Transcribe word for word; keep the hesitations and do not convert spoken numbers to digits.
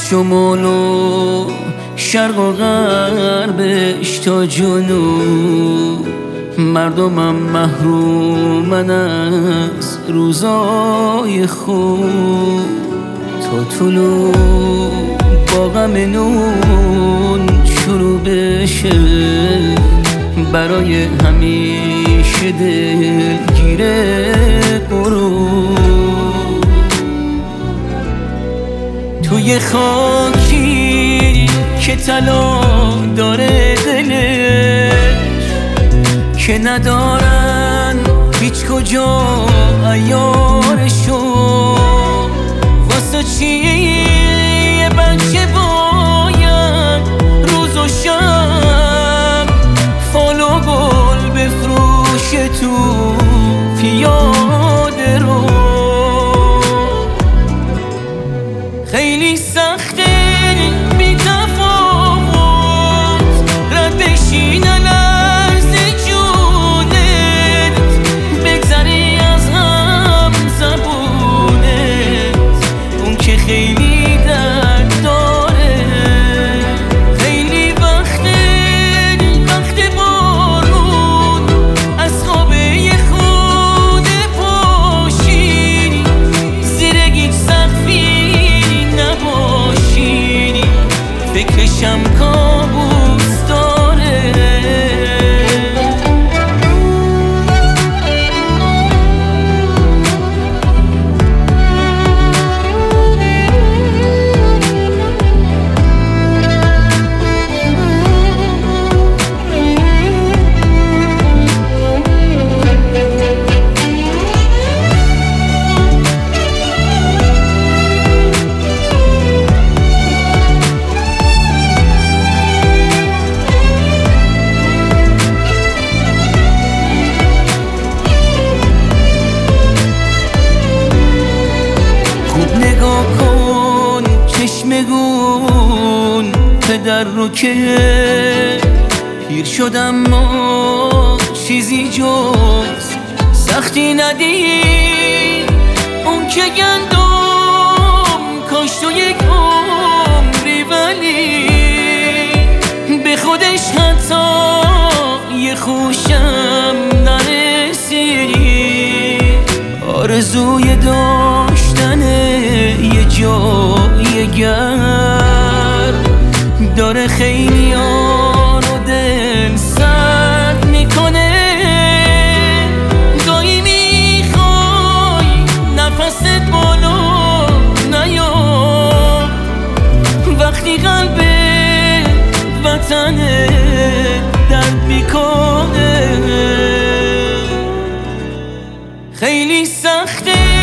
شمال و شرق و غربش تا جنوب، مردمم محرومن از روزای خوب. تا طلوع با غم نون شروع بشه، برای همیشه دلگیره غروب. توی خاکی که طلا داره دلش، که ندارن هیچ کجا عیارشو، واسه چی یه بچه باید روز و شب فال و گل بفروشه تو پیاده رو؟ خیلی سخته بی تفاوت رد بشینن از جونت، بگذری از هم زبونت، اون که خیلی درد داره. خیلی وقته وقت بارون از خوابه خود پاشی، زیر هیچ سقفی نباشی، فکرشم کابوس داره. چشمگون پدر رو که پیر شد اما چیزی جز سختی ندید، اون که گندم کاشت و یک عمری ولی به خودش حتی یه خوشم نرسید. آرزوی داشتن یه جای گرم داره خیلیانو دل سرد میکنه. گاهی میخوای نفست بالا نیاد، وقتی قلب وطن درد میکنه. خیلی سخته